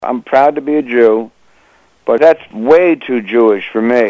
I'm proud to be a Jew, but that's way too Jewish for me.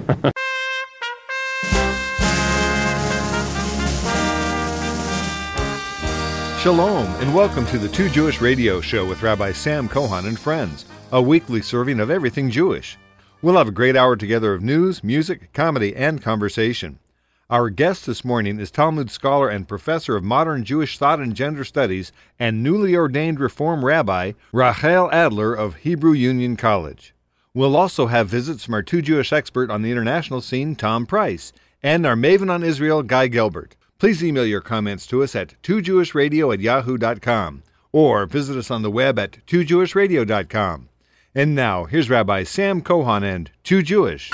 Shalom, and welcome to the Two Jewish Radio Show with Rabbi Sam Cohen and friends, a weekly serving of everything Jewish. We'll have a great hour together of news, music, comedy, and conversation. Our guest this morning is Talmud scholar and professor of modern Jewish thought and gender studies and newly ordained Reform Rabbi Rachel Adler of Hebrew Union College. We'll also have visits from our Two Jewish expert on the international scene, Tom Price, and our maven on Israel, Guy Gilbert. Please email your comments to us at twojewishradio@yahoo.com or visit us on the web at twojewishradio.com. And now, here's Rabbi Sam Cohen and Too Jewish.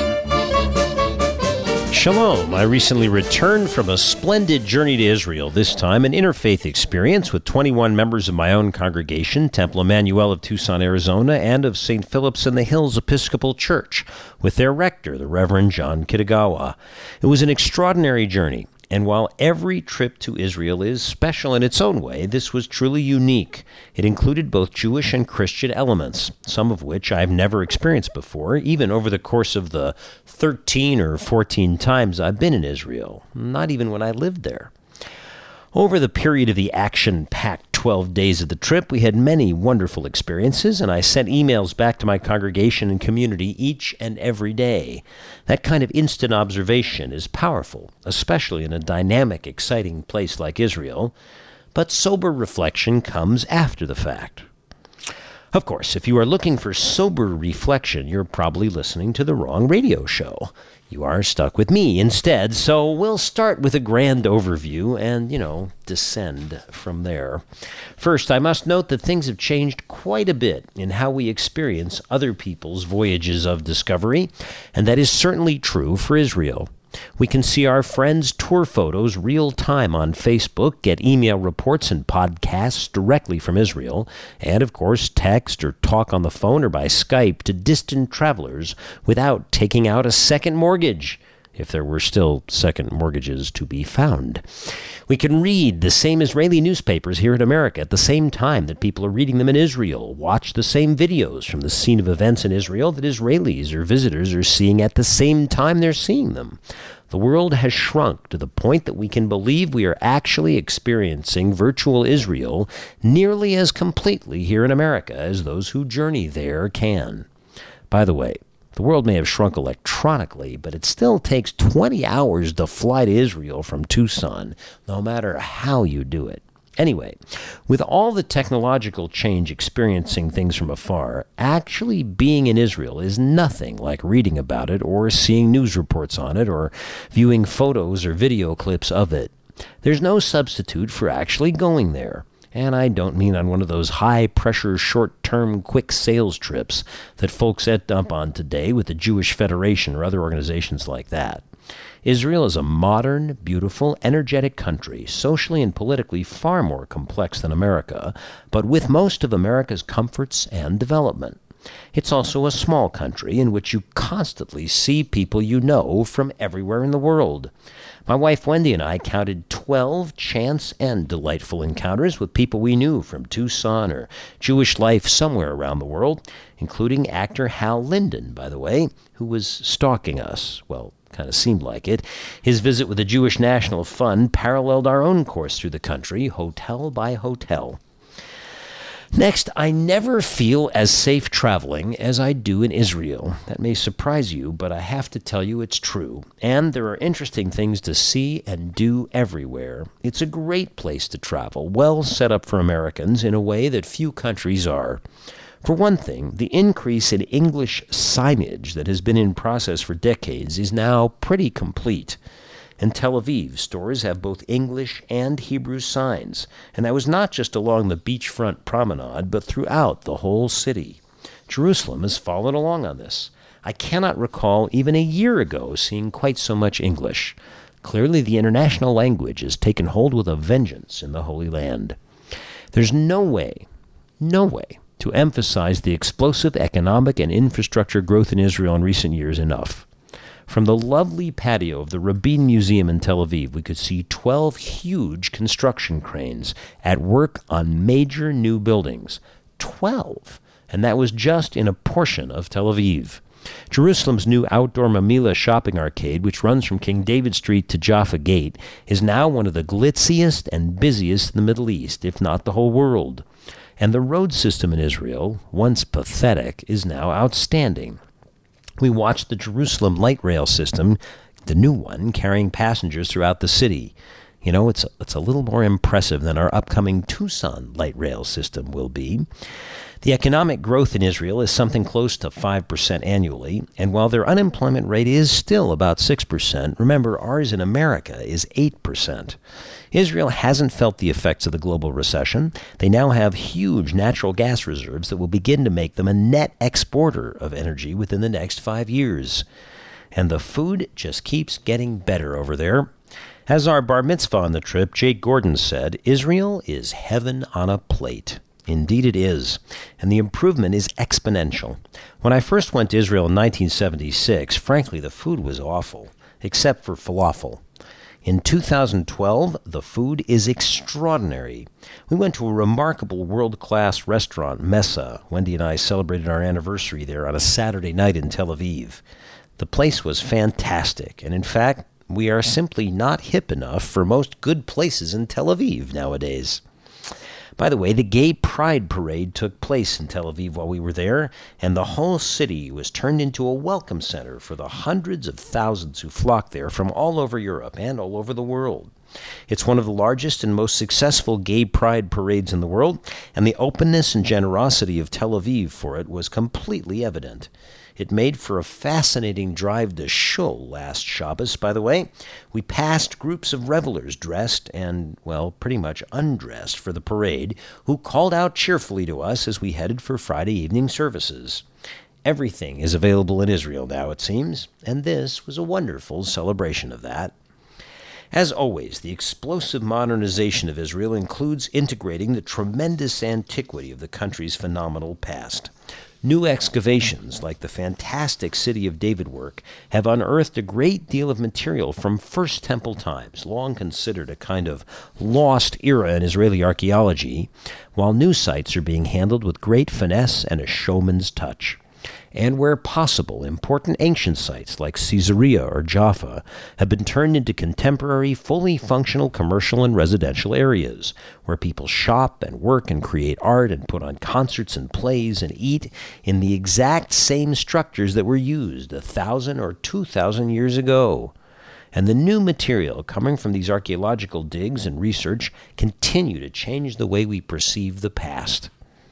Shalom. I recently returned from a splendid journey to Israel, this time an interfaith experience with 21 members of my own congregation, Temple Emmanuel of Tucson, Arizona, and of St. Philip's in the Hills Episcopal Church, with their rector, the Reverend John Kitagawa. It was an extraordinary journey. And while every trip to Israel is special in its own way, this was truly unique. It included both Jewish and Christian elements, some of which I've never experienced before, even over the course of the 13 or 14 times I've been in Israel, not even when I lived there. Over the period of the action-packed 12 days of the trip, we had many wonderful experiences, and I sent emails back to my congregation and community each and every day. That kind of instant observation is powerful, especially in a dynamic, exciting place like Israel, but sober reflection comes after the fact. Of course, if you are looking for sober reflection, you're probably listening to the wrong radio show. You are stuck with me instead, so we'll start with a grand overview and, descend from there. First, I must note that things have changed quite a bit in how we experience other people's voyages of discovery, and that is certainly true for Israel. We can see our friends' tour photos real time on Facebook, get email reports and podcasts directly from Israel, and of course text or talk on the phone or by Skype to distant travelers without taking out a second mortgage, if there were still second mortgages to be found. We can read the same Israeli newspapers here in America at the same time that people are reading them in Israel, watch the same videos from the scene of events in Israel that Israelis or visitors are seeing at the same time they're seeing them. The world has shrunk to the point that we can believe we are actually experiencing virtual Israel nearly as completely here in America as those who journey there can. By the way, the world may have shrunk electronically, but it still takes 20 hours to fly to Israel from Tucson, no matter how you do it. Anyway, with all the technological change experiencing things from afar, actually being in Israel is nothing like reading about it or seeing news reports on it or viewing photos or video clips of it. There's no substitute for actually going there. And I don't mean on one of those high-pressure, short-term, quick sales trips that folks end up on today with the Jewish Federation or other organizations like that. Israel is a modern, beautiful, energetic country, socially and politically far more complex than America, but with most of America's comforts and development. It's also a small country in which you constantly see people you know from everywhere in the world. My wife Wendy and I counted 12 chance and delightful encounters with people we knew from Tucson or Jewish life somewhere around the world, including actor Hal Linden, by the way, who was stalking us. Well, kind of seemed like it. His visit with the Jewish National Fund paralleled our own course through the country, hotel by hotel. Next, I never feel as safe traveling as I do in Israel. That may surprise you, but I have to tell you it's true. And there are interesting things to see and do everywhere. It's a great place to travel, well set up for Americans in a way that few countries are. For one thing, the increase in English signage that has been in process for decades is now pretty complete. In Tel Aviv, stores have both English and Hebrew signs, and that was not just along the beachfront promenade, but throughout the whole city. Jerusalem has followed along on this. I cannot recall even a year ago seeing quite so much English. Clearly the international language has taken hold with a vengeance in the Holy Land. There's no way to emphasize the explosive economic and infrastructure growth in Israel in recent years enough. From the lovely patio of the Rabin Museum in Tel Aviv, we could see 12 huge construction cranes at work on major new buildings. 12! and that was just in a portion of Tel Aviv. Jerusalem's new outdoor Mamila shopping arcade, which runs from King David Street to Jaffa Gate, is now one of the glitziest and busiest in the Middle East, if not the whole world. And the road system in Israel, once pathetic, is now outstanding. We watched the Jerusalem light rail system, the new one, carrying passengers throughout the city. You know, it's a little more impressive than our upcoming Tucson light rail system will be. The economic growth in Israel is something close to 5% annually, and while their unemployment rate is still about 6%, remember ours in America is 8%. Israel hasn't felt the effects of the global recession. They now have huge natural gas reserves that will begin to make them a net exporter of energy within the next 5 years. And the food just keeps getting better over there. As our bar mitzvah on the trip, Jake Gordon said, Israel is heaven on a plate. Indeed it is, and the improvement is exponential. When I first went to Israel in 1976, frankly, the food was awful, except for falafel. In 2012, the food is extraordinary. We went to a remarkable world-class restaurant, Mesa. Wendy and I celebrated our anniversary there on a Saturday night in Tel Aviv. The place was fantastic, and in fact, we are simply not hip enough for most good places in Tel Aviv nowadays. By the way, the Gay Pride Parade took place in Tel Aviv while we were there, and the whole city was turned into a welcome center for the hundreds of thousands who flocked there from all over Europe and all over the world. It's one of the largest and most successful gay pride parades in the world, and the openness and generosity of Tel Aviv for it was completely evident. It made for a fascinating drive to Shul last Shabbos, by the way. We passed groups of revelers dressed and, well, pretty much undressed for the parade, who called out cheerfully to us as we headed for Friday evening services. Everything is available in Israel now, it seems, and this was a wonderful celebration of that. As always, the explosive modernization of Israel includes integrating the tremendous antiquity of the country's phenomenal past. New excavations, like the fantastic City of David work, have unearthed a great deal of material from First Temple times, long considered a kind of lost era in Israeli archaeology, while new sites are being handled with great finesse and a showman's touch. And where possible, important ancient sites like Caesarea or Jaffa have been turned into contemporary, fully functional commercial and residential areas, where people shop and work and create art and put on concerts and plays and eat in the exact same structures that were used 1,000 or 2,000 years ago. And the new material coming from these archaeological digs and research continue to change the way we perceive the past.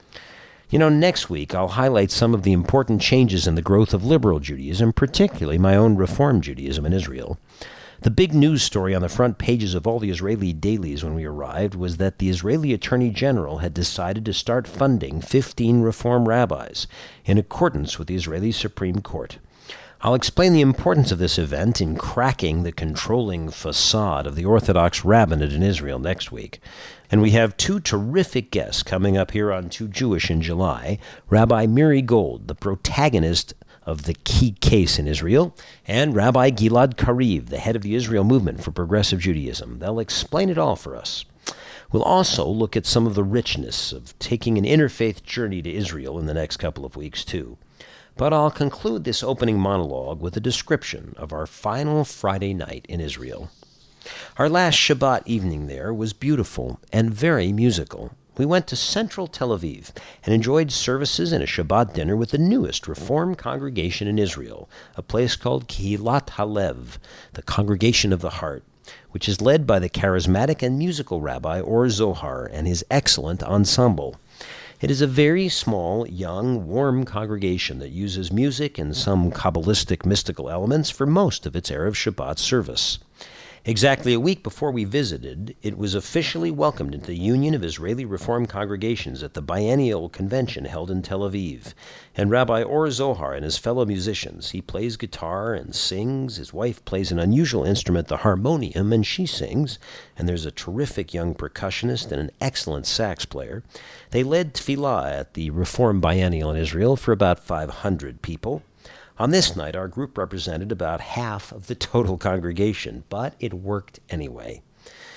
You know, next week I'll highlight some of the important changes in the growth of liberal Judaism, particularly my own Reform Judaism in Israel. The big news story on the front pages of all the Israeli dailies when we arrived was that the Israeli Attorney General had decided to start funding 15 Reform rabbis in accordance with the Israeli Supreme Court. I'll explain the importance of this event in cracking the controlling facade of the Orthodox rabbinate in Israel next week. And we have two terrific guests coming up here on Too Jewish in July, Rabbi Miri Gold, the protagonist of the key case in Israel, and Rabbi Gilad Kariv, the head of the Israel Movement for Progressive Judaism. They'll explain it all for us. We'll also look at some of the richness of taking an interfaith journey to Israel in the next couple of weeks, too. But I'll conclude this opening monologue with a description of our final Friday night in Israel. Our last Shabbat evening there was beautiful and very musical. We went to central Tel Aviv and enjoyed services and a Shabbat dinner with the newest Reform congregation in Israel, a place called Kehilat Halev, the Congregation of the Heart, which is led by the charismatic and musical Rabbi Or Zohar and his excellent ensemble. It is a very small, young, warm congregation that uses music and some Kabbalistic mystical elements for most of its Erev Shabbat service. Exactly a week before we visited, it was officially welcomed into the Union of Israeli Reform Congregations at the biennial convention held in Tel Aviv. And Rabbi Or Zohar and his fellow musicians, he plays guitar and sings, his wife plays an unusual instrument, the harmonium, and she sings, and there's a terrific young percussionist and an excellent sax player. They led tefillah at the Reform Biennial in Israel for about 500 people. On this night, our group represented about half of the total congregation, but it worked anyway.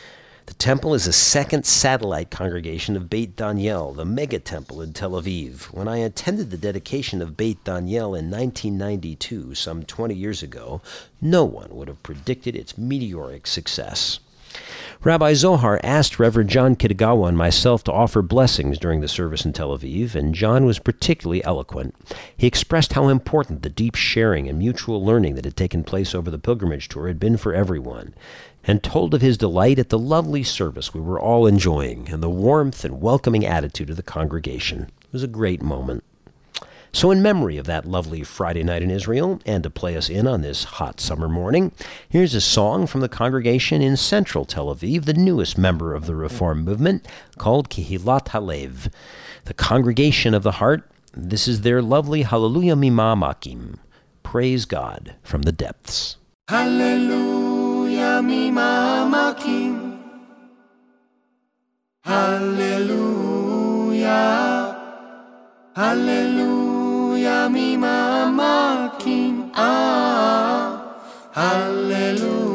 The temple is a second satellite congregation of Beit Daniel, the mega temple in Tel Aviv. When I attended the dedication of Beit Daniel in 1992, some 20 years ago, no one would have predicted its meteoric success. Rabbi Zohar asked Reverend John Kitagawa and myself to offer blessings during the service in Tel Aviv, and John was particularly eloquent. He expressed how important the deep sharing and mutual learning that had taken place over the pilgrimage tour had been for everyone, and told of his delight at the lovely service we were all enjoying and the warmth and welcoming attitude of the congregation. It was a great moment. So in memory of that lovely Friday night in Israel, and to play us in on this hot summer morning, here's a song from the congregation in central Tel Aviv, the newest member of the Reform movement, called Kehilat Halev, the Congregation of the Heart. This is their lovely Hallelujah Mima'amakim. Praise God from the depths. Hallelujah Mima'amakim. Hallelujah. Hallelujah Mima'amakim. Hallelujah.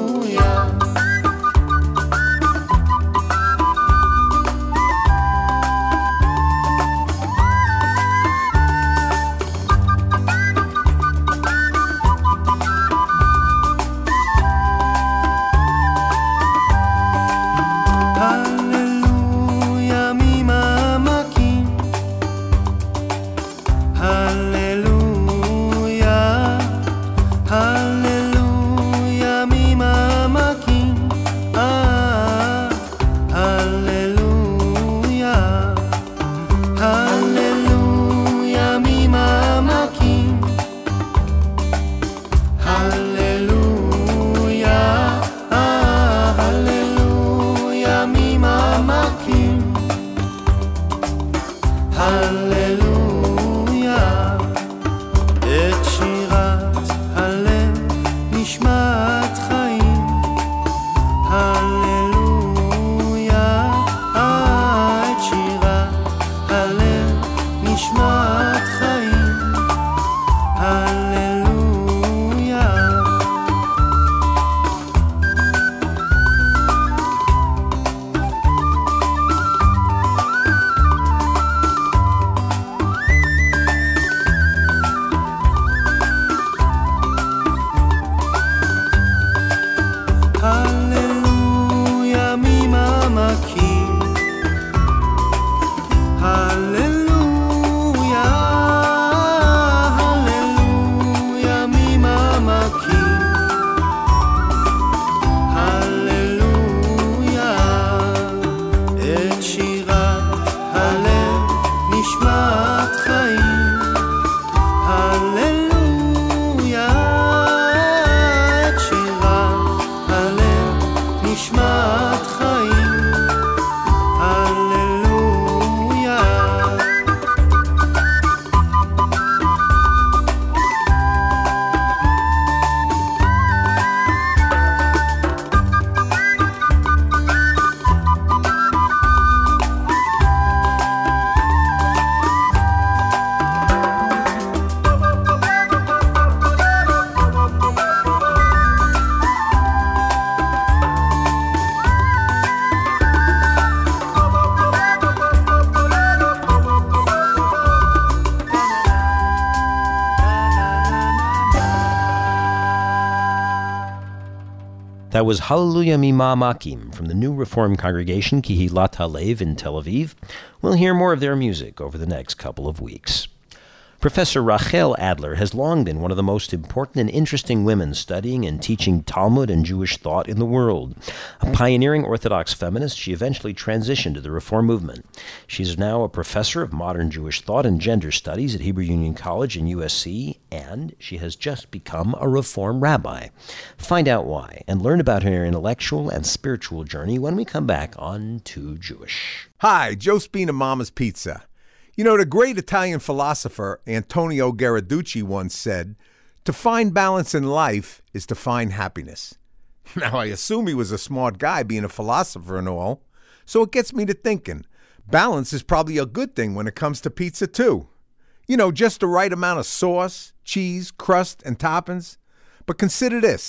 That was Hallelujah Mima'amakim from the new Reform congregation Kehilat Halev in Tel Aviv. We'll hear more of their music over the next couple of weeks. Professor Rachel Adler has long been one of the most important and interesting women studying and teaching Talmud and Jewish thought in the world. A pioneering Orthodox feminist, she eventually transitioned to the Reform movement. She's now a professor of modern Jewish thought and gender studies at Hebrew Union College in USC, and she has just become a Reform rabbi. Find out why and learn about her intellectual and spiritual journey when we come back on Too Jewish. Hi, Joe Spina, Mama's Pizza. You know, the great Italian philosopher Antonio Garaducci once said, "To find balance in life is to find happiness." Now, I assume he was a smart guy being a philosopher and all, so it gets me to thinking, balance is probably a good thing when it comes to pizza too. You know, just the right amount of sauce, cheese, crust, and toppings. But consider this.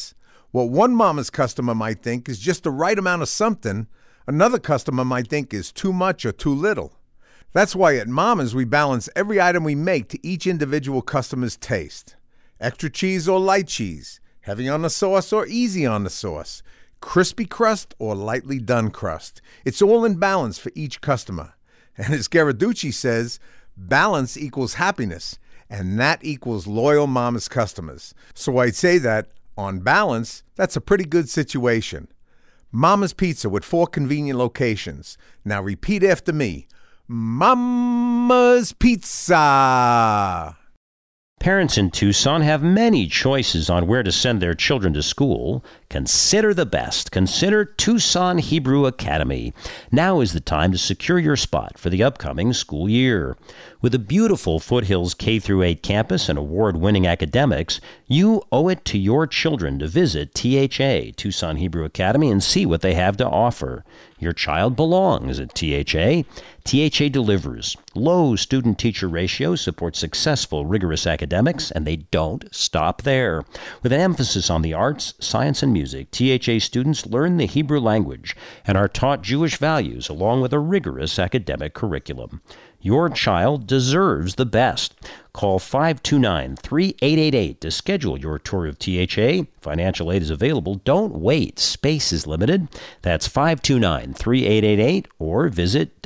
What one mama's customer might think is just the right amount of something, another customer might think is too much or too little. That's why at Mama's we balance every item we make to each individual customer's taste. Extra cheese or light cheese, heavy on the sauce or easy on the sauce, crispy crust or lightly done crust. It's all in balance for each customer. And as Garaducci says, balance equals happiness, and that equals loyal Mama's customers. So I'd say that, on balance, that's a pretty good situation. Mama's Pizza with 4 convenient locations. Now repeat after me. Mama's Pizza. Parents in Tucson have many choices on where to send their children to school. Consider the best. Consider Tucson Hebrew Academy. Now is the time to secure your spot for the upcoming school year. With a beautiful Foothills K-8 campus and award-winning academics, you owe it to your children to visit THA, Tucson Hebrew Academy, and see what they have to offer. Your child belongs at THA. THA delivers. Low student-teacher ratios support successful, rigorous academics, and they don't stop there. With an emphasis on the arts, science, and music, THA students learn the Hebrew language and are taught Jewish values along with a rigorous academic curriculum. Your child deserves the best. Call 529-3888 to schedule your tour of THA. Financial aid is available. Don't wait. Space is limited. That's 529-3888 or visit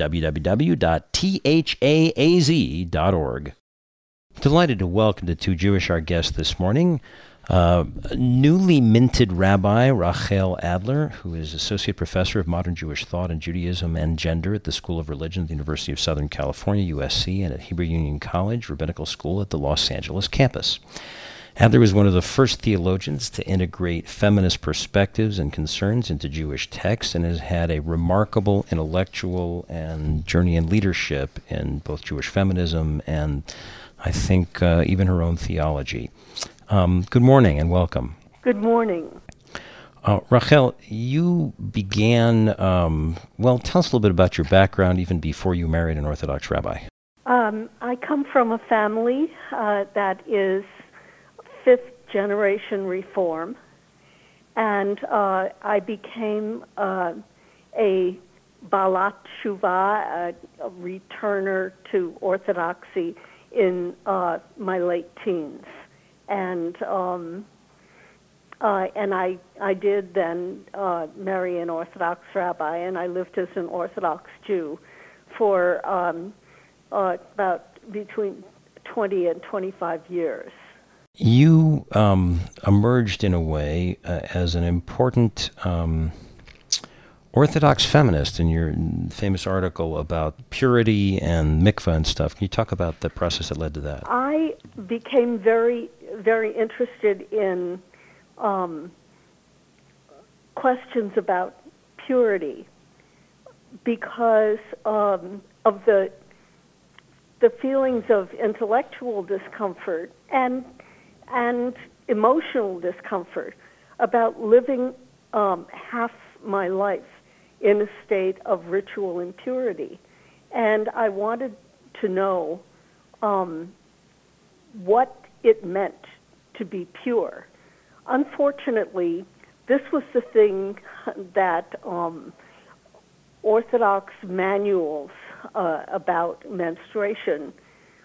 www.thaaz.org. Delighted to welcome to Two Jewish our guest this morning. Newly minted Rabbi Rachel Adler, who is Associate Professor of Modern Jewish Thought and Judaism and Gender at the School of Religion at the University of Southern California, USC, and at Hebrew Union College, Rabbinical School at the Los Angeles campus. Adler was one of the first theologians to integrate feminist perspectives and concerns into Jewish texts and has had a remarkable intellectual and journey in leadership in both Jewish feminism and, I think, even her own theology. Good morning and welcome. Good morning. Rachel, you began, tell us a little bit about your background even before you married an Orthodox rabbi. I come from a family that is fifth-generation Reform, and I became a Balat Shuvah, a returner to Orthodoxy in my late teens. And I did then marry an Orthodox rabbi, and I lived as an Orthodox Jew for about between 20 and 25 years. You emerged in a way as an important Orthodox feminist in your famous article about purity and mikvah and stuff. Can you talk about the process that led to that? I became very, very interested in questions about purity because of the feelings of intellectual discomfort and emotional discomfort about living half my life in a state of ritual impurity. And I wanted to know what it meant to be pure. Unfortunately, this was the thing that Orthodox manuals about menstruation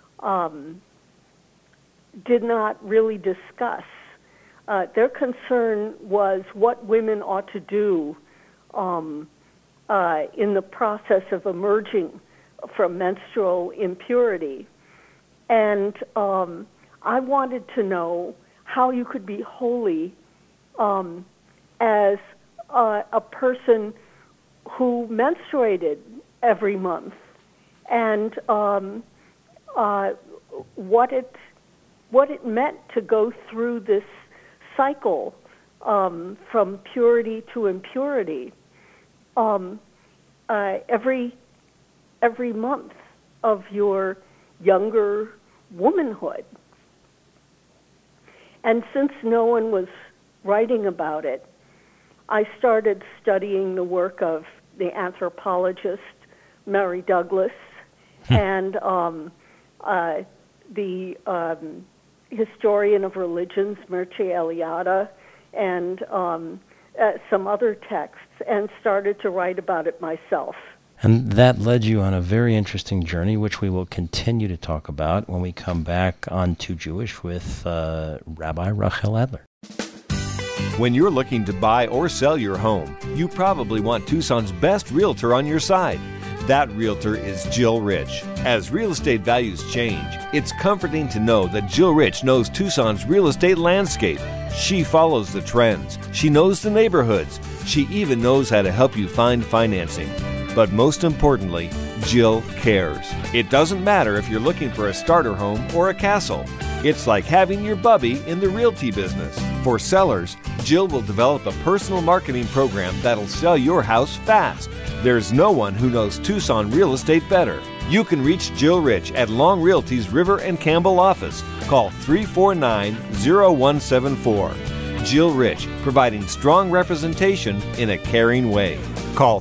did not really discuss. Their concern was what women ought to do in the process of emerging from menstrual impurity. And I wanted to know how you could be holy as a person who menstruated every month, and what it meant to go through this cycle from purity to impurity every month of your younger womanhood. And since no one was writing about it, I started studying the work of the anthropologist Mary Douglas and the historian of religions Mircea Eliade and some other texts, and started to write about it myself. And that led you on a very interesting journey, which we will continue to talk about when we come back on Too Jewish with Rabbi Rachel Adler. When you're looking to buy or sell your home, you probably want Tucson's best realtor on your side. That realtor is Jill Rich. As real estate values change, it's comforting to know that Jill Rich knows Tucson's real estate landscape. She follows the trends. She knows the neighborhoods. She even knows how to help you find financing. But most importantly, Jill cares. It doesn't matter if you're looking for a starter home or a castle. It's like having your bubby in the realty business. For sellers, Jill will develop a personal marketing program that'll sell your house fast. There's no one who knows Tucson real estate better. You can reach Jill Rich at Long Realty's River and Campbell office. Call 349-0174. Jill Rich, providing strong representation in a caring way. Call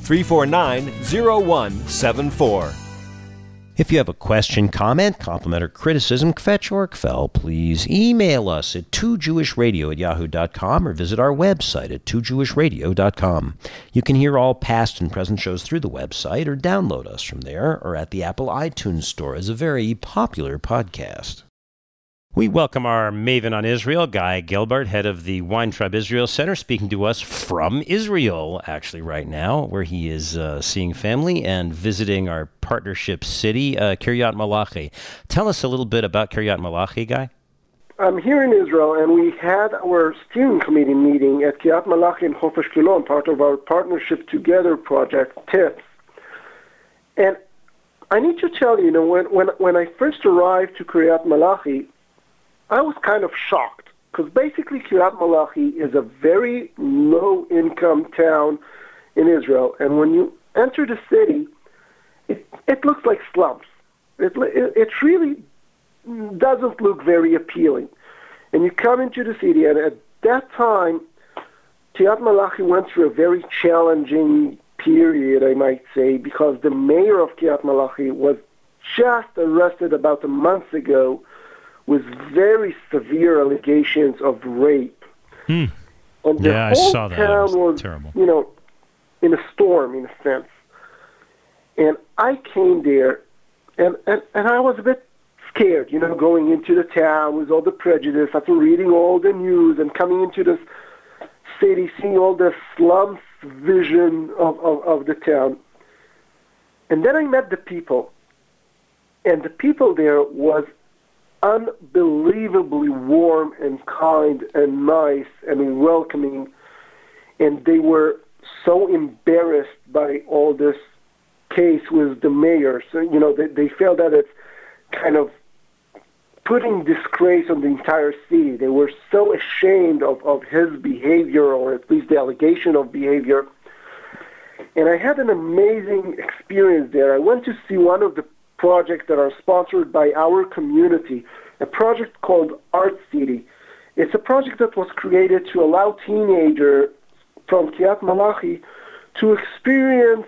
349-0174. If you have a question, comment, compliment, or criticism, kvetch or kvel, please email us at twojewishradio@yahoo.com or visit our website at twojewishradio.com. You can hear all past and present shows through the website or download us from there or at the Apple iTunes Store as a very popular podcast. We welcome our maven on Israel, Guy Gilbert, head of the Weintraub Israel Center, speaking to us from Israel, actually, right now, where he is seeing family and visiting our partnership city, Kiryat Malachi. Tell us a little bit about Kiryat Malachi, Guy. I'm here in Israel, and we had our steering committee meeting at Kiryat Malachi in Chof Eshkelon, part of our Partnership Together project, TIPS. And I need to tell you, when I first arrived to Kiryat Malachi, I was kind of shocked, because basically Kiryat Malachi is a very low-income town in Israel, and when you enter the city, it looks like slums. It really doesn't look very appealing. And you come into the city, and at that time, Kiryat Malachi went through a very challenging period, I might say, because the mayor of Kiryat Malachi was just arrested about a month ago with very severe allegations of rape. And the I whole saw that. town It was terrible. In a storm, in a sense. And I came there, and I was a bit scared, going into the town with all the prejudice, after reading all the news and coming into this city, seeing all the slums vision of the town. And then I met the people, and the people there was unbelievably warm and kind and nice and welcoming, and they were so embarrassed by all this case with the mayor. So, they felt that it's kind of putting disgrace on the entire city. They were so ashamed of his behavior, or at least the allegation of behavior. And I had an amazing experience there. I went to see one of the projects that are sponsored by our community, a project called Art City. It's a project that was created to allow teenagers from Kiryat Malachi to experience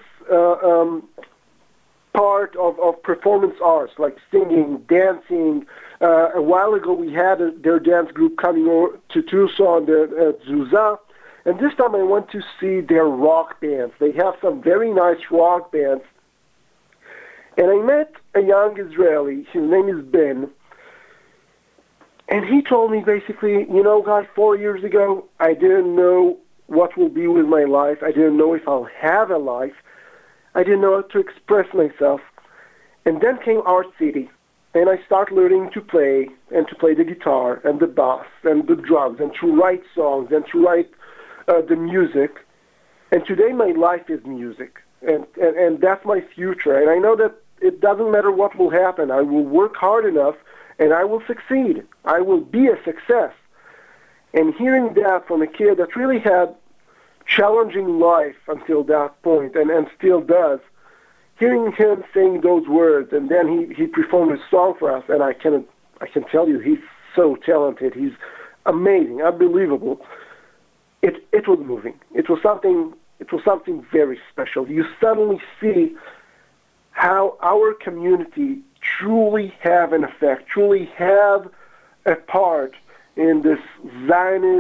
part of performance arts, like singing, dancing. A while ago, we had their dance group coming over to Tucson, the Zuzah, and this time I went to see their rock bands. They have some very nice rock bands. And I met a young Israeli, his name is Ben, and he told me basically, guys, 4 years ago, I didn't know what will be with my life. I didn't know if I'll have a life. I didn't know how to express myself. And then came Art City, and I started learning to play the guitar and the bass and the drums and to write songs and to write the music. And today my life is music, and that's my future. And I know that it doesn't matter what will happen. I will work hard enough, and I will succeed. I will be a success. And hearing that from a kid that really had challenging life until that point, and still does, hearing him saying those words, and then he performed a song for us, and I can tell you, he's so talented. He's amazing, unbelievable. It was moving. It was something very special. You suddenly see how our community truly have an effect, truly have a part in this Zionist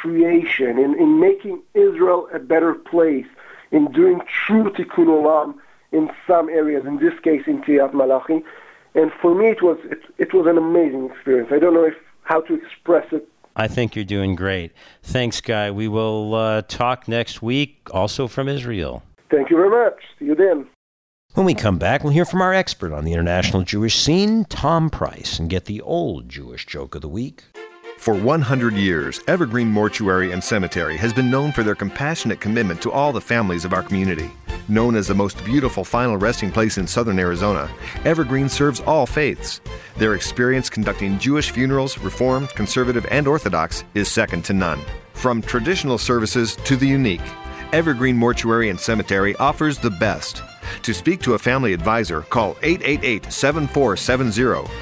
creation, in making Israel a better place, in doing true tikkun olam in some areas, in this case in Kiryat Malachi. And for me, it was an amazing experience. I don't know how to express it. I think you're doing great. Thanks, Guy. We will talk next week, also from Israel. Thank you very much. See you then. When we come back, we'll hear from our expert on the international Jewish scene, Tom Price, and get the old Jewish joke of the week. For 100 years, Evergreen Mortuary and Cemetery has been known for their compassionate commitment to all the families of our community. Known as the most beautiful final resting place in southern Arizona, Evergreen serves all faiths. Their experience conducting Jewish funerals, Reformed, Conservative, and Orthodox, is second to none. From traditional services to the unique, Evergreen Mortuary and Cemetery offers the best. To speak to a family advisor, call 888-7470,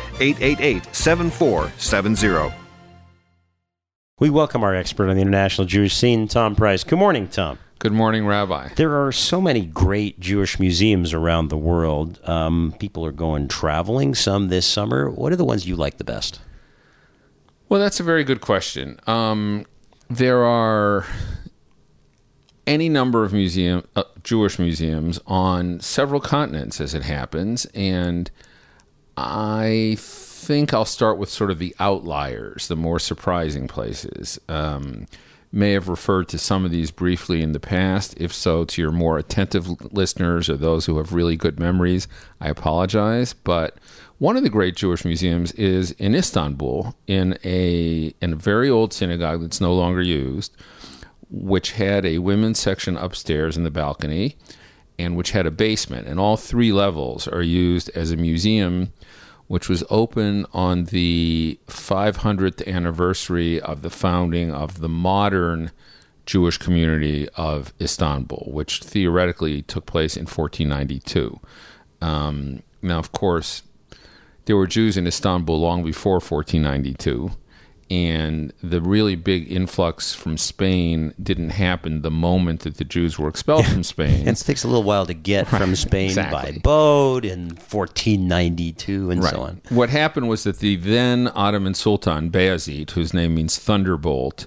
888-7470. We welcome our expert on the international Jewish scene, Tom Price. Good morning, Tom. Good morning, Rabbi. There are so many great Jewish museums around the world. People are going traveling, some this summer. What are the ones you like the best? Well, that's a very good question. There are any number of Jewish museums on several continents, as it happens, and I think I'll start with sort of the outliers, the more surprising places. May have referred to some of these briefly in the past. If so, to your more attentive listeners or those who have really good memories, I apologize. But one of the great Jewish museums is in Istanbul, in a very old synagogue that's no longer used, which had a women's section upstairs in the balcony, and which had a basement. And all three levels are used as a museum, which was open on the 500th anniversary of the founding of the modern Jewish community of Istanbul, which theoretically took place in 1492. Now, of course, there were Jews in Istanbul long before 1492, and the really big influx from Spain didn't happen the moment that the Jews were expelled from Spain. It takes a little while to get from Spain by boat in 1492 and so on. What happened was that the then Ottoman Sultan, Bayezid, whose name means thunderbolt,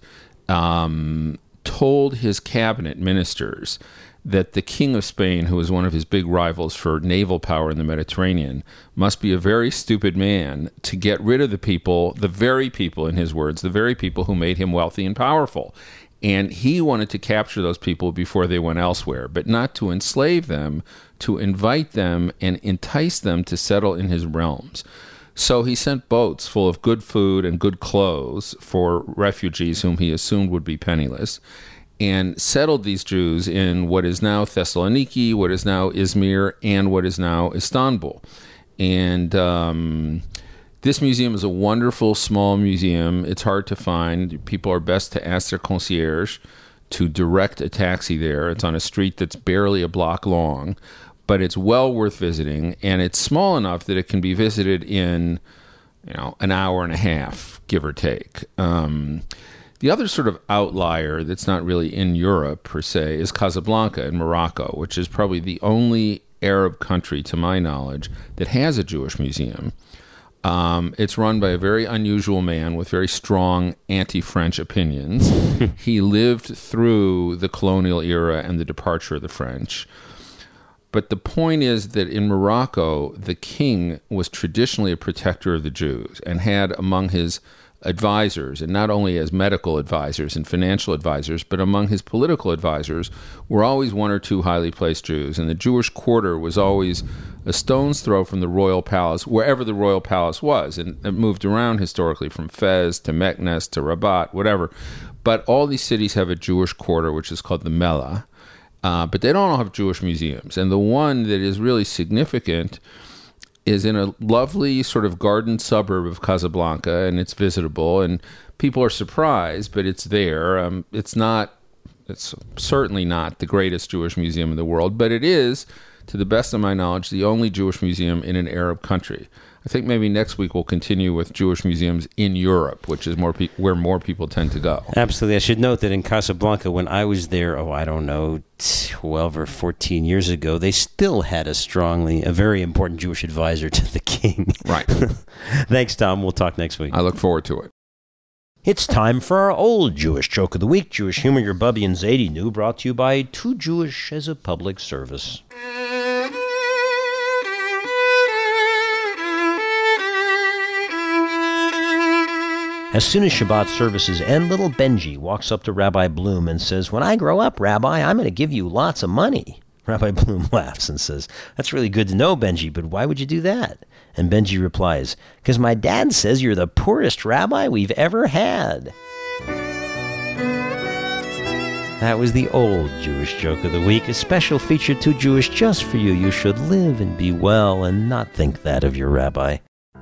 told his cabinet ministers that the King of Spain, who was one of his big rivals for naval power in the Mediterranean, must be a very stupid man to get rid of the very people, in his words, the very people who made him wealthy and powerful. And he wanted to capture those people before they went elsewhere, but not to enslave them, to invite them and entice them to settle in his realms. So he sent boats full of good food and good clothes for refugees whom he assumed would be penniless, and settled these Jews in what is now Thessaloniki, what is now Izmir, and what is now Istanbul. And this museum is a wonderful small museum. It's hard to find. People are best to ask their concierge to direct a taxi there. It's on a street that's barely a block long, but it's well worth visiting, and it's small enough that it can be visited in, an hour and a half, give or take. The other sort of outlier that's not really in Europe, per se, is Casablanca in Morocco, which is probably the only Arab country, to my knowledge, that has a Jewish museum. It's run by a very unusual man with very strong anti-French opinions. He lived through the colonial era and the departure of the French. But the point is that in Morocco, the king was traditionally a protector of the Jews and had among his advisors, and not only as medical advisors and financial advisors, but among his political advisors were always one or two highly placed Jews. And the Jewish quarter was always a stone's throw from the royal palace, wherever the royal palace was. And it moved around historically from Fez to Meknes to Rabat, whatever. But all these cities have a Jewish quarter, which is called the Mellah. But they don't all have Jewish museums. And the one that is really significant is in a lovely sort of garden suburb of Casablanca, and it's visitable, and people are surprised, but it's there. It's certainly not the greatest Jewish museum in the world, but it is, to the best of my knowledge, the only Jewish museum in an Arab country. I think maybe next week we'll continue with Jewish museums in Europe, which is where more people tend to go. Absolutely. I should note that in Casablanca, when I was there, 12 or 14 years ago, they still had a very important Jewish advisor to the king. Right. Thanks, Tom. We'll talk next week. I look forward to it. It's time for our old Jewish joke of the week. Jewish humor, your Bubby and Zadie knew, brought to you by Too Jewish as a public service. As soon as Shabbat services end, little Benji walks up to Rabbi Bloom and says, "When I grow up, Rabbi, I'm going to give you lots of money." Rabbi Bloom laughs and says, "That's really good to know, Benji, but why would you do that?" And Benji replies, "Because my dad says you're the poorest rabbi we've ever had." That was the old Jewish joke of the week, a special feature Too Jewish just for you. You should live and be well and not think that of your rabbi.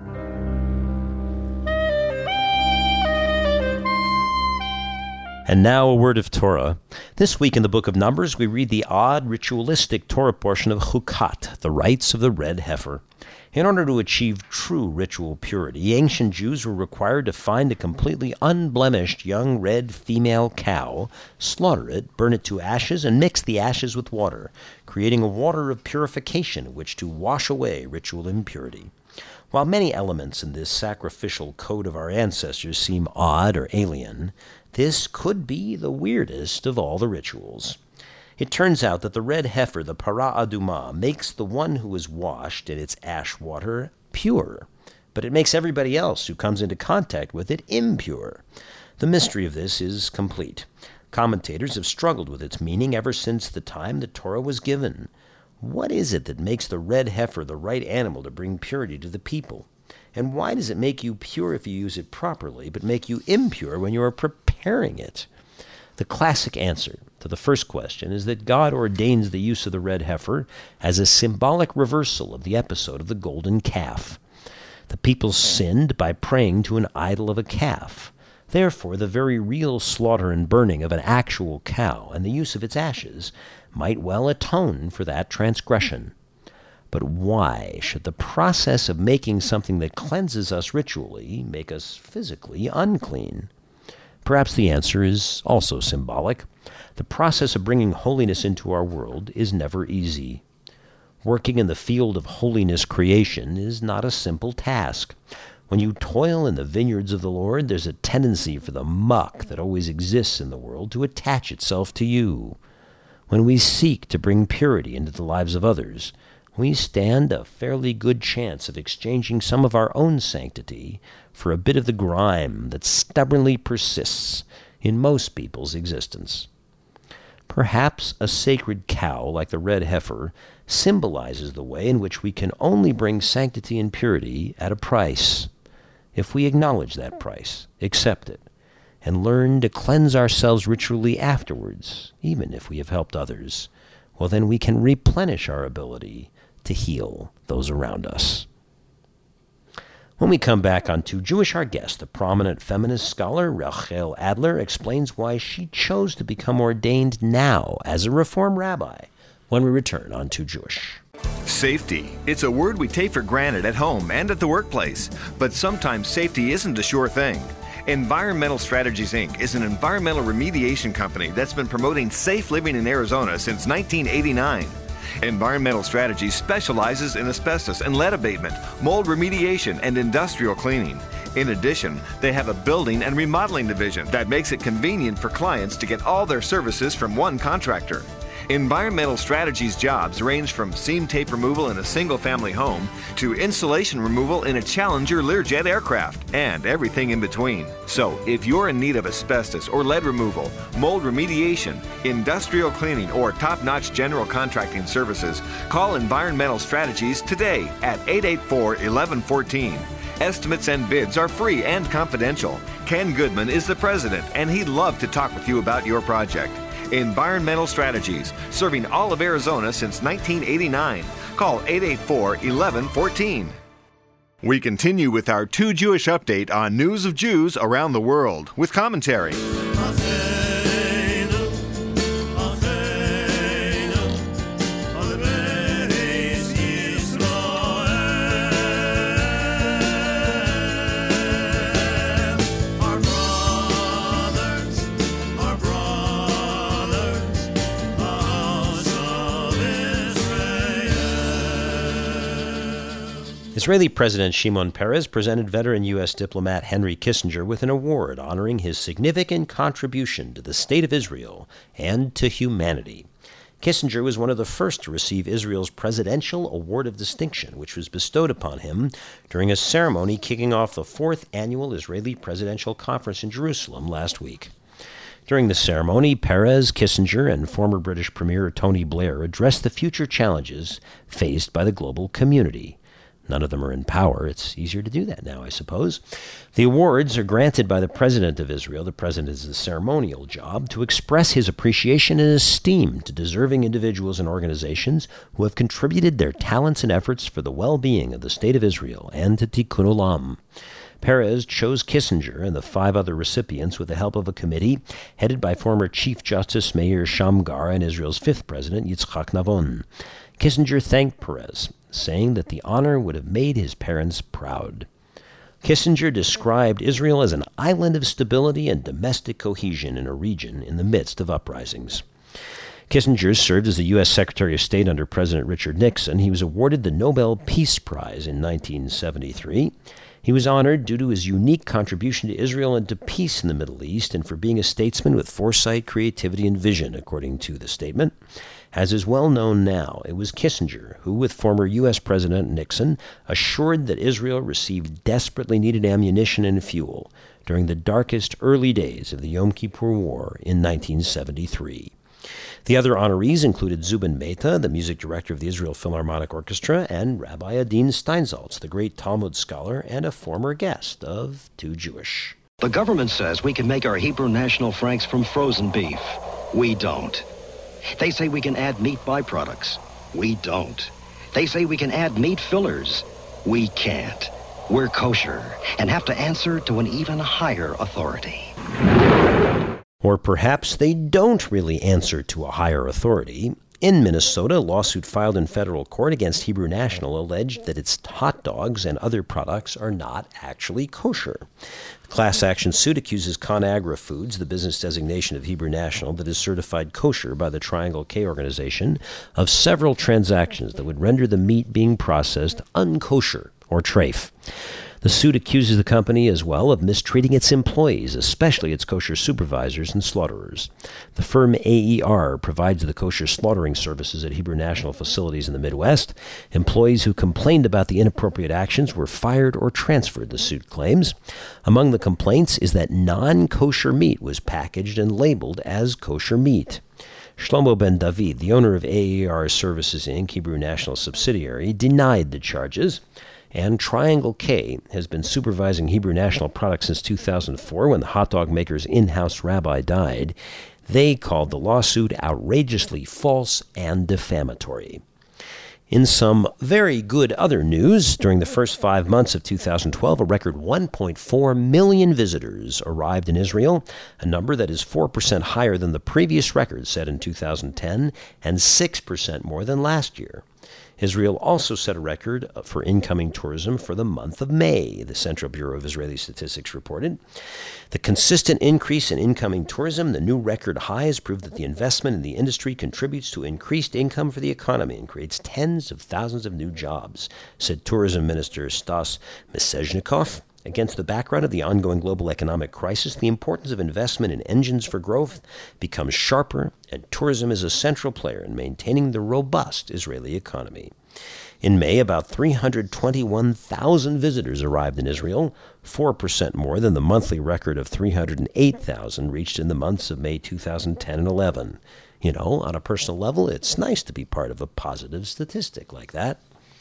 And now a word of Torah. This week in the book of Numbers, we read the odd, ritualistic Torah portion of Chukat, the rites of the red heifer. In order to achieve true ritual purity, ancient Jews were required to find a completely unblemished young red female cow, slaughter it, burn it to ashes, and mix the ashes with water, creating a water of purification in which to wash away ritual impurity. While many elements in this sacrificial code of our ancestors seem odd or alien, this could be the weirdest of all the rituals. It turns out that the red heifer, the para aduma, makes the one who is washed in its ash water pure, but it makes everybody else who comes into contact with it impure. The mystery of this is complete. Commentators have struggled with its meaning ever since the time the Torah was given. What is it that makes the red heifer the right animal to bring purity to the people? And why does it make you pure if you use it properly, but make you impure when you are preparing it? The classic answer to the first question is that God ordains the use of the red heifer as a symbolic reversal of the episode of the golden calf. The people sinned by praying to an idol of a calf. Therefore, the very real slaughter and burning of an actual cow and the use of its ashes might well atone for that transgression. But why should the process of making something that cleanses us ritually make us physically unclean? Perhaps the answer is also symbolic. The process of bringing holiness into our world is never easy. Working in the field of holiness creation is not a simple task. When you toil in the vineyards of the Lord, there's a tendency for the muck that always exists in the world to attach itself to you. When we seek to bring purity into the lives of others, we stand a fairly good chance of exchanging some of our own sanctity for a bit of the grime that stubbornly persists in most people's existence. Perhaps a sacred cow like the red heifer symbolizes the way in which we can only bring sanctity and purity at a price. If we acknowledge that price, accept it, and learn to cleanse ourselves ritually afterwards, even if we have helped others, well, then we can replenish our ability to heal those around us. When we come back on Too Jewish, our guest, the prominent feminist scholar Rachel Adler, explains why she chose to become ordained now as a Reform rabbi when we return on Too Jewish. Safety. It's a word we take for granted at home and at the workplace, but sometimes safety isn't a sure thing. Environmental Strategies, Inc. is an environmental remediation company that's been promoting safe living in Arizona since 1989. Environmental Strategies specializes in asbestos and lead abatement, mold remediation, and industrial cleaning. In addition, they have a building and remodeling division that makes it convenient for clients to get all their services from one contractor. Environmental Strategies jobs range from seam tape removal in a single-family home to insulation removal in a Challenger Learjet aircraft, and everything in between. So, if you're in need of asbestos or lead removal, mold remediation, industrial cleaning, or top-notch general contracting services, call Environmental Strategies today at 884-1114. Estimates and bids are free and confidential. Ken Goodman is the president, and he'd love to talk with you about your project. Environmental Strategies, serving all of Arizona since 1989. Call 884-1114. We continue with our Too Jewish update on news of Jews around the world with commentary. Israeli President Shimon Peres presented veteran U.S. diplomat Henry Kissinger with an award honoring his significant contribution to the State of Israel and to humanity. Kissinger was one of the first to receive Israel's Presidential Award of Distinction, which was bestowed upon him during a ceremony kicking off the 4th Annual Israeli Presidential Conference in Jerusalem last week. During the ceremony, Peres, Kissinger, and former British Premier Tony Blair addressed the future challenges faced by the global community. None of them are in power. It's easier to do that now, I suppose. The awards are granted by the President of Israel. The President is the ceremonial job to express his appreciation and esteem to deserving individuals and organizations who have contributed their talents and efforts for the well-being of the State of Israel and to Tikkun Olam. Peres chose Kissinger and the 5 other recipients with the help of a committee headed by former Chief Justice Meir Shamgar and Israel's 5th President, Yitzhak Navon. Kissinger thanked Peres, saying that the honor would have made his parents proud. Kissinger described Israel as an island of stability and domestic cohesion in a region in the midst of uprisings. Kissinger served as the U.S. Secretary of State under President Richard Nixon. He was awarded the Nobel Peace Prize in 1973. He was honored due to his unique contribution to Israel and to peace in the Middle East and for being a statesman with foresight, creativity, and vision, according to the statement. As is well known now, it was Kissinger who, with former U.S. President Nixon, assured that Israel received desperately needed ammunition and fuel during the darkest early days of the Yom Kippur War in 1973. The other honorees included Zubin Mehta, the music director of the Israel Philharmonic Orchestra, and Rabbi Adin Steinsaltz, the great Talmud scholar and a former guest of Too Jewish. The government says we can make our Hebrew national franks from frozen beef. We don't. They say we can add meat byproducts. We don't. They say we can add meat fillers. We can't. We're kosher and have to answer to an even higher authority. Or perhaps they don't really answer to a higher authority. In Minnesota, a lawsuit filed in federal court against Hebrew National alleged that its hot dogs and other products are not actually kosher. The class action suit accuses ConAgra Foods, the business designation of Hebrew National that is certified kosher by the Triangle K organization, of several transactions that would render the meat being processed unkosher or treif. The suit accuses the company as well of mistreating its employees, especially its kosher supervisors and slaughterers. The firm AER provides the kosher slaughtering services at Hebrew National facilities in the Midwest. Employees who complained about the inappropriate actions were fired or transferred, the suit claims. Among the complaints is that non-kosher meat was packaged and labeled as kosher meat. Shlomo Ben David, the owner of AER Services Inc., Hebrew National subsidiary, denied the charges. And Triangle K has been supervising Hebrew National products since 2004 when the hot dog maker's in-house rabbi died. They called the lawsuit outrageously false and defamatory. In some very good other news, during the first 5 months of 2012, a record 1.4 million visitors arrived in Israel, a number that is 4% higher than the previous record set in 2010 and 6% more than last year. Israel also set a record for incoming tourism for the month of May, the Central Bureau of Israeli Statistics reported. The consistent increase in incoming tourism, the new record highs, prove that the investment in the industry contributes to increased income for the economy and creates tens of thousands of new jobs, said Tourism Minister Stas Misezhnikov. Against the background of the ongoing global economic crisis, the importance of investment in engines for growth becomes sharper, and tourism is a central player in maintaining the robust Israeli economy. In May, about 321,000 visitors arrived in Israel, 4% more than the monthly record of 308,000 reached in the months of May 2010 and 11. You know, on a personal level, it's nice to be part of a positive statistic like that.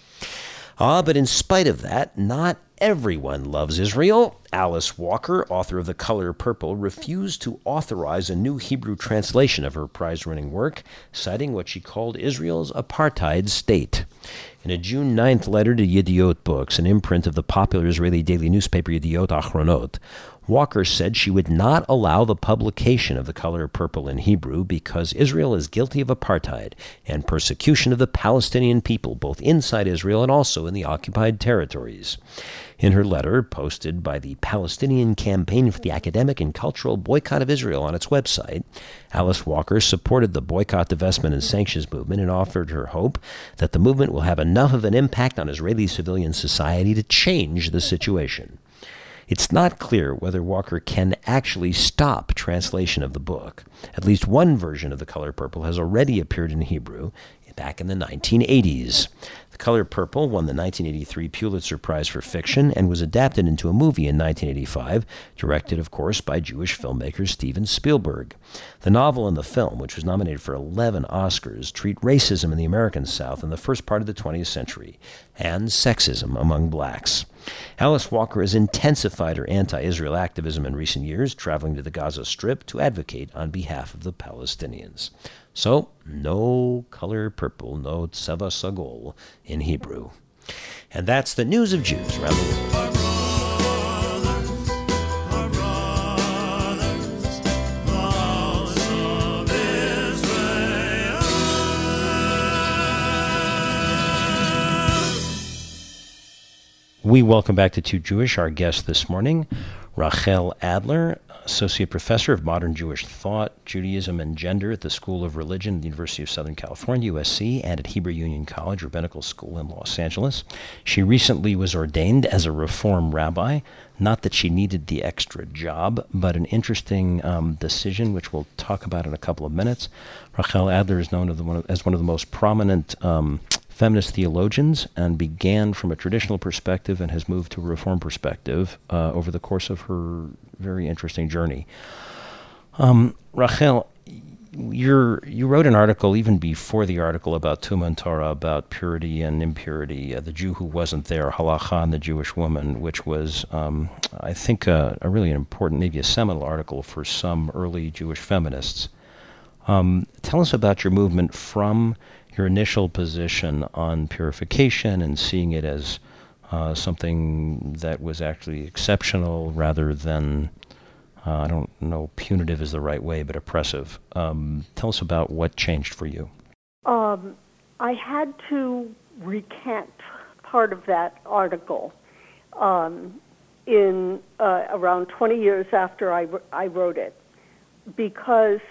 But in spite of that, not everyone loves Israel. Alice Walker, author of The Color Purple, refused to authorize a new Hebrew translation of her prize-winning work, citing what she called Israel's apartheid state. In a June 9th letter to Yediot Books, an imprint of the popular Israeli daily newspaper Yediot Achronot, Walker said she would not allow the publication of The Color Purple in Hebrew because Israel is guilty of apartheid and persecution of the Palestinian people, both inside Israel and also in the occupied territories. In her letter, posted by the Palestinian Campaign for the Academic and Cultural Boycott of Israel on its website, Alice Walker supported the boycott, divestment, and sanctions movement and offered her hope that the movement will have enough of an impact on Israeli civilian society to change the situation. It's not clear whether Walker can actually stop translation of the book. At least one version of The Color Purple has already appeared in Hebrew back in the 1980s. The Color Purple won the 1983 Pulitzer Prize for Fiction and was adapted into a movie in 1985, directed, of course, by Jewish filmmaker Steven Spielberg. The novel and the film, which was nominated for 11 Oscars, treat racism in the American South in the first part of the 20th century and sexism among blacks. Alice Walker has intensified her anti-Israel activism in recent years, traveling to the Gaza Strip to advocate on behalf of the Palestinians. So, no Color Purple, no Tseva Sagol in Hebrew. And that's the news of Jews around the world. We welcome back to Too Jewish our guest this morning, Rachel Adler, Associate Professor of Modern Jewish Thought, Judaism, and Gender at the School of Religion at the University of Southern California, USC, and at Hebrew Union College, Rabbinical School in Los Angeles. She recently was ordained as a Reform rabbi. Not that she needed the extra job, but an interesting decision, which we'll talk about in a couple of minutes. Rachel Adler is known as one of the most prominent feminist theologians and began from a traditional perspective and has moved to a Reform perspective over the course of her very interesting journey. Rachel, you wrote an article even before the article about Tuman Torah, about purity and impurity, the Jew who wasn't there, Halacha and the Jewish woman, which was, I think, a really important, maybe a seminal article for some early Jewish feminists. Tell us about your movement from your initial position on purification and seeing it as something that was actually exceptional rather than, I don't know, punitive is the right way, but oppressive. Tell us about what changed for you. I had to recant part of that article in around 20 years after I wrote it, because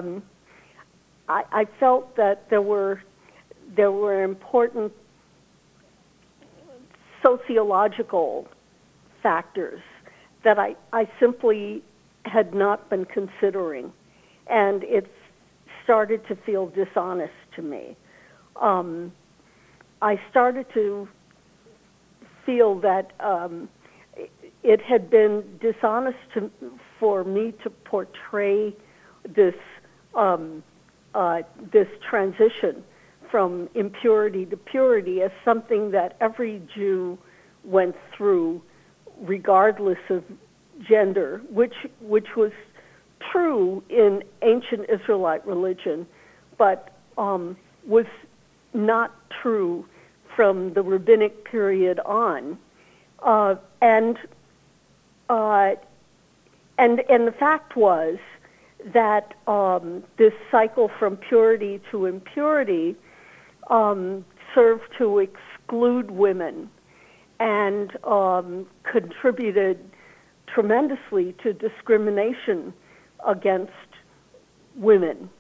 I felt that there were important sociological factors that I simply had not been considering, and it started to feel dishonest to me. I started to feel that it had been dishonest for me to portray this this transition from impurity to purity as something that every Jew went through, regardless of gender, which was true in ancient Israelite religion, but was not true from the rabbinic period on. And the fact was that this cycle from purity to impurity served to exclude women and contributed tremendously to discrimination against women,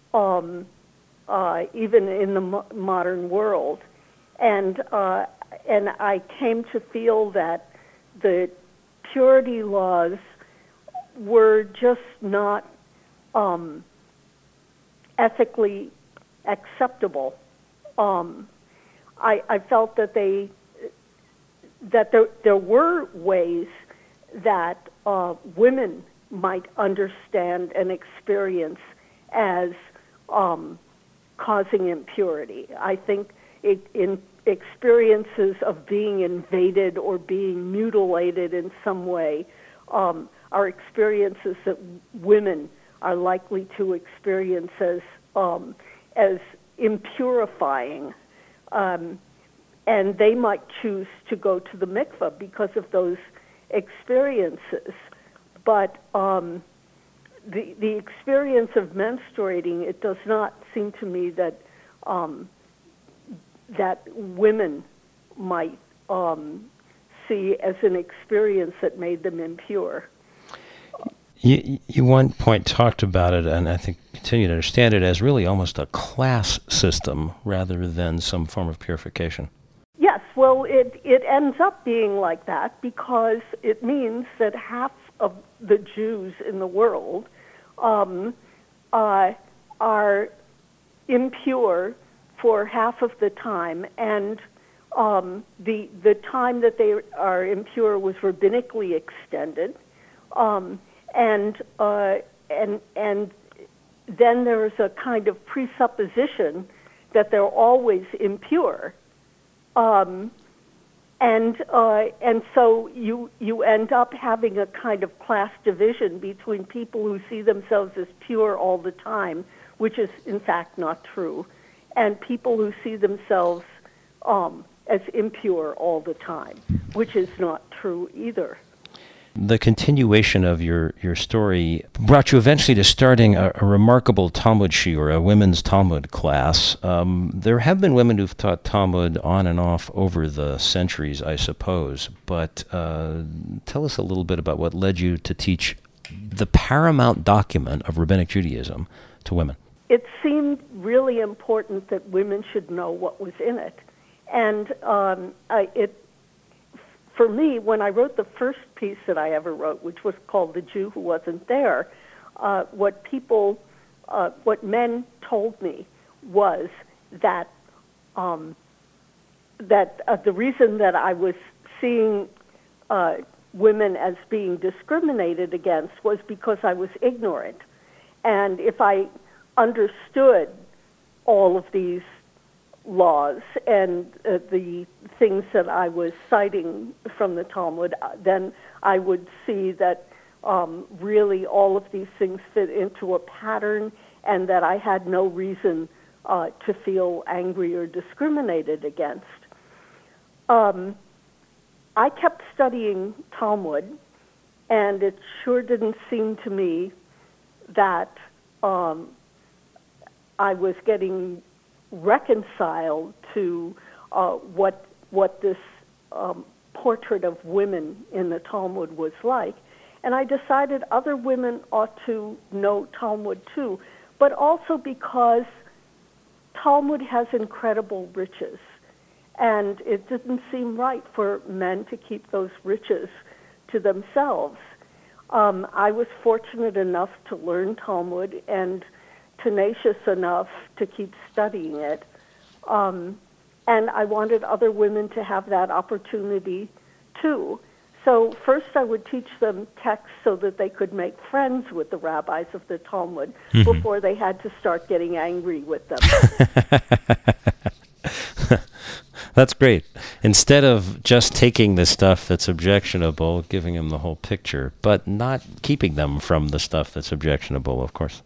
even in the modern world. And I came to feel that the purity laws were just not ethically acceptable. I felt that there were ways that women might understand and experience as causing impurity. I think in experiences of being invaded or being mutilated in some way are experiences that women are likely to experience as impurifying, and they might choose to go to the mikveh because of those experiences. but the experience of menstruating, it does not seem to me that that women might see as an experience that made them impure. You one point talked about it, and I think continue to understand it as really almost a class system rather than some form of purification. Yes, well, it ends up being like that because it means that half of the Jews in the world are impure for half of the time, and the time that they are impure was rabbinically extended. And then there is a kind of presupposition that they're always impure, and so you end up having a kind of class division between people who see themselves as pure all the time, which is in fact not true, and people who see themselves as impure all the time, which is not true either. The continuation of your story brought you eventually to starting a remarkable Talmud shiur, a women's Talmud class. There have been women who've taught Talmud on and off over the centuries, I suppose. But tell us a little bit about what led you to teach the paramount document of Rabbinic Judaism to women. It seemed really important that women should know what was in it. And for me, when I wrote the first piece that I ever wrote, which was called "The Jew Who Wasn't There," what men told me was that the reason that I was seeing women as being discriminated against was because I was ignorant, and if I understood all of these laws and the things that I was citing from the Talmud, then I would see that really all of these things fit into a pattern and that I had no reason to feel angry or discriminated against. I kept studying Talmud, and it sure didn't seem to me that I was getting reconciled to what this portrait of women in the Talmud was like. And I decided other women ought to know Talmud too, but also because Talmud has incredible riches, and it didn't seem right for men to keep those riches to themselves. I was fortunate enough to learn Talmud and tenacious enough to keep studying it. And I wanted other women to have that opportunity too. So first I would teach them texts so that they could make friends with the rabbis of the Talmud before they had to start getting angry with them. That's great. Instead of just taking the stuff that's objectionable, giving them the whole picture, but not keeping them from the stuff that's objectionable, of course.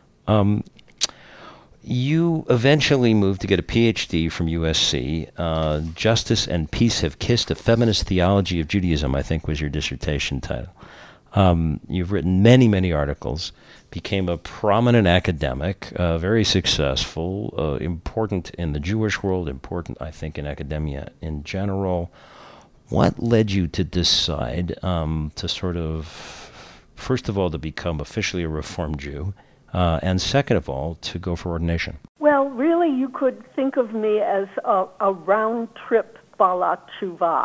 You eventually moved to get a PhD from USC. Justice and Peace Have Kissed, A Feminist Theology of Judaism, I think was your dissertation title. You've written many, many articles, became a prominent academic, very successful, important in the Jewish world, important, I think, in academia in general. What led you to decide to sort of, first of all, to become officially a Reformed Jew, and second of all, to go for ordination? Well, really, you could think of me as a round-trip Balat Tshuva.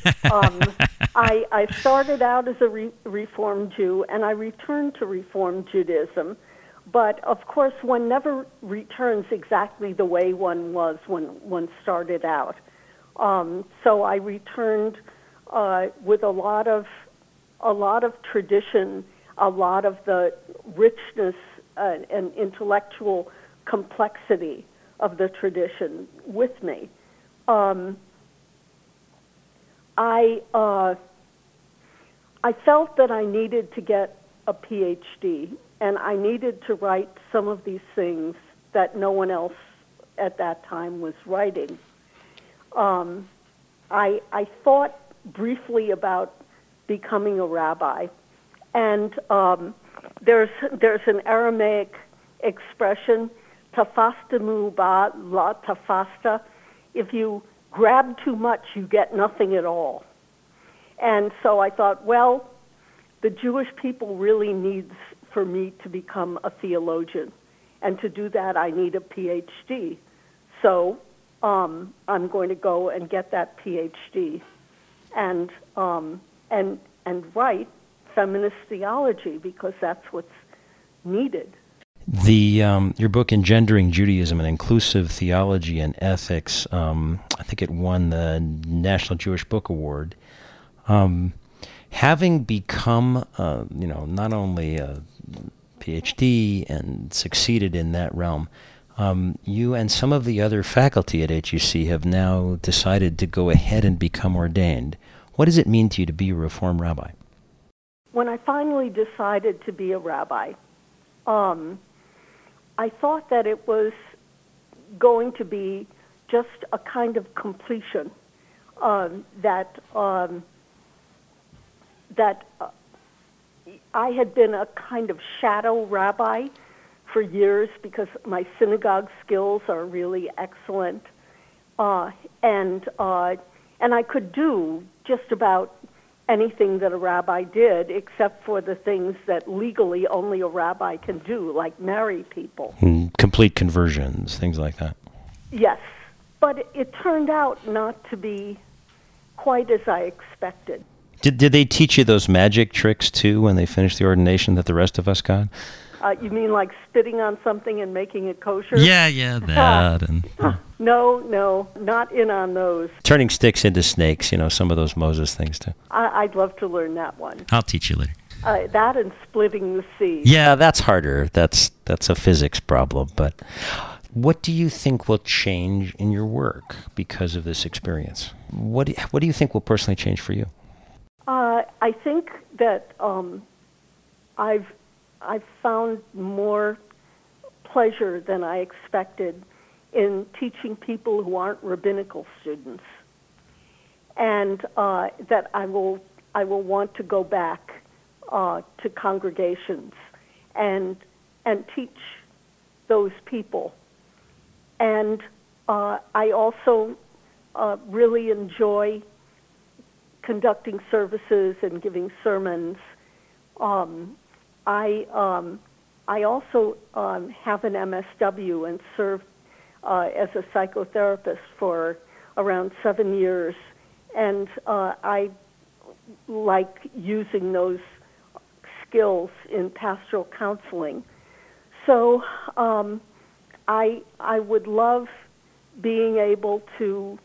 I started out as a Reformed Jew, and I returned to Reformed Judaism. But, of course, one never returns exactly the way one was when one started out. So I returned with a lot of tradition, a lot of the richness and intellectual complexity of the tradition with me. I felt that I needed to get a PhD, and I needed to write some of these things that no one else at that time was writing. I thought briefly about becoming a rabbi, And there's an Aramaic expression, tafastamu ba la tafasta. If you grab too much, you get nothing at all. And so I thought, well, the Jewish people really needs for me to become a theologian. And to do that, I need a PhD. So I'm going to go and get that PhD and write feminist theology, because that's what's needed. Your book, Engendering Judaism, an Inclusive Theology and Ethics, I think it won the National Jewish Book Award. Having become, not only a PhD and succeeded in that realm, you and some of the other faculty at HUC have now decided to go ahead and become ordained. What does it mean to you to be a Reform rabbi? When I finally decided to be a rabbi, I thought that it was going to be just a kind of completion, that I had been a kind of shadow rabbi for years because my synagogue skills are really excellent, and I could do just about anything that a rabbi did, except for the things that legally only a rabbi can do, like marry people. Complete conversions, things like that. Yes, but it turned out not to be quite as I expected. Did they teach you those magic tricks, too, when they finished the ordination that the rest of us got? You mean like spitting on something and making it kosher? Yeah, that. No, not in on those. Turning sticks into snakes, some of those Moses things, too. I'd love to learn that one. I'll teach you later. That and splitting the sea. Yeah, that's harder. That's a physics problem. But what do you think will change in your work because of this experience? What do you think will personally change for you? I think that I've found more pleasure than I expected in teaching people who aren't rabbinical students, and that I will want to go back to congregations and teach those people. And I also really enjoy conducting services and giving sermons. I also have an MSW and served as a psychotherapist for around 7 years, and I like using those skills in pastoral counseling. So I would love being able to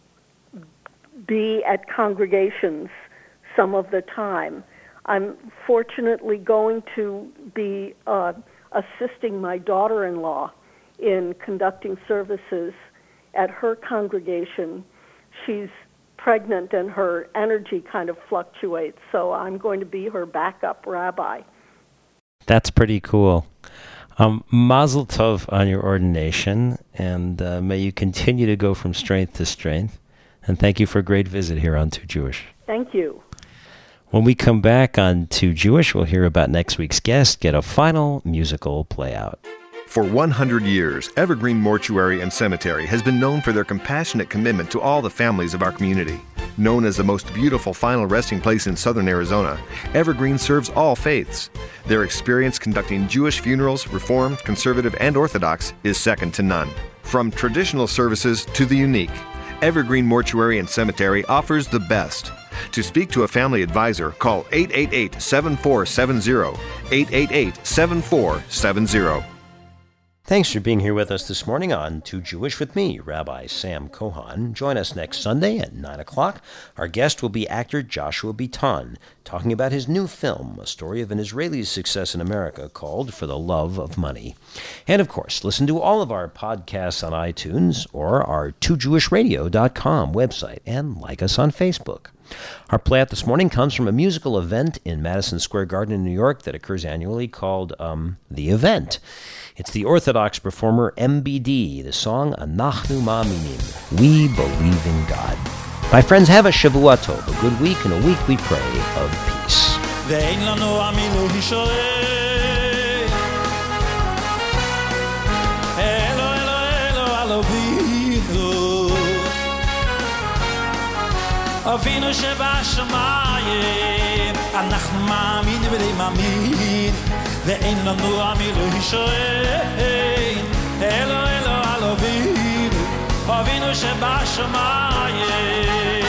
be at congregations some of the time. I'm fortunately going to be assisting my daughter-in-law in conducting services at her congregation. She's pregnant and her energy kind of fluctuates, so I'm going to be her backup rabbi. That's pretty cool. Mazel tov on your ordination, and may you continue to go from strength to strength. And thank you for a great visit here on Too Jewish. Thank you. When we come back on Too Jewish, we'll hear about next week's guest, get a final musical play out. For 100 years, Evergreen Mortuary and Cemetery has been known for their compassionate commitment to all the families of our community. Known as the most beautiful final resting place in southern Arizona, Evergreen serves all faiths. Their experience conducting Jewish funerals, Reformed, Conservative, and Orthodox, is second to none. From traditional services to the unique, Evergreen Mortuary and Cemetery offers the best. To speak to a family advisor, call 888-7470, 888-7470. Thanks for being here with us this morning on Too Jewish with me, Rabbi Sam Cohan. Join us next Sunday at 9 o'clock. Our guest will be actor Joshua Biton, talking about his new film, a story of an Israeli's success in America called For the Love of Money. And, of course, listen to all of our podcasts on iTunes or our twojewishradio.com website, and like us on Facebook. Our play out this morning comes from a musical event in Madison Square Garden in New York that occurs annually called The Event. It's the Orthodox performer MBD, the song Anachnu Ma'aminim, We Believe in God. My friends, have a Shavua Tov, a good week, and a week we pray of peace. ואין לנו עמינו הישועי אלו אלו אלו על אבינו אבינו שבשמיים אנחנו מאמין ודי מאמין ואין לנו עמינו הישועי אלו אלו על אבינו אבינו שבשמיים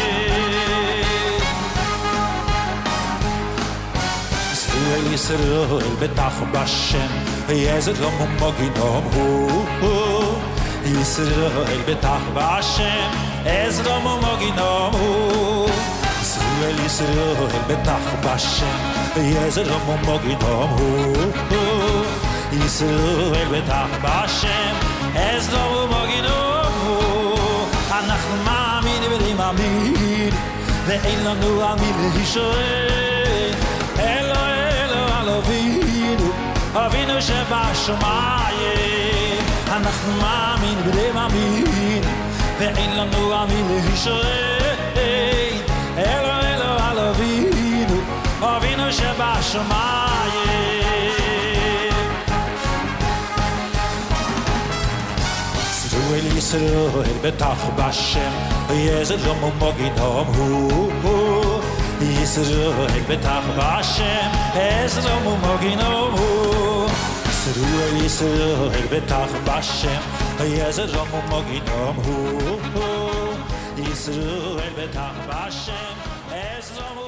ישראל בטח בשם יזד לא מומגינום הוא ישראל בטח בשם יזד לא מומגינום הוא ישראל בטח בשם יזד לא מומגינום הוא ישראל בטח בשם יזד לא מומגינום הוא אנחנו מאמין ודי מאמין ואין לנו עמים הישועי אלו אבינו שבשמיים אנחנו מאמין ודי מאמין ואין לנו עמים הישועי אלו אלו על אבינו אבינו שבשמיים ישראל ישראל בטח בשם יזד לא מומגינום הוא ישראל בטח בשם יזד לא מומגינום הוא ישראל בטח בשם יזד לא מומגינום הוא ישראל בטח בשם יזד לא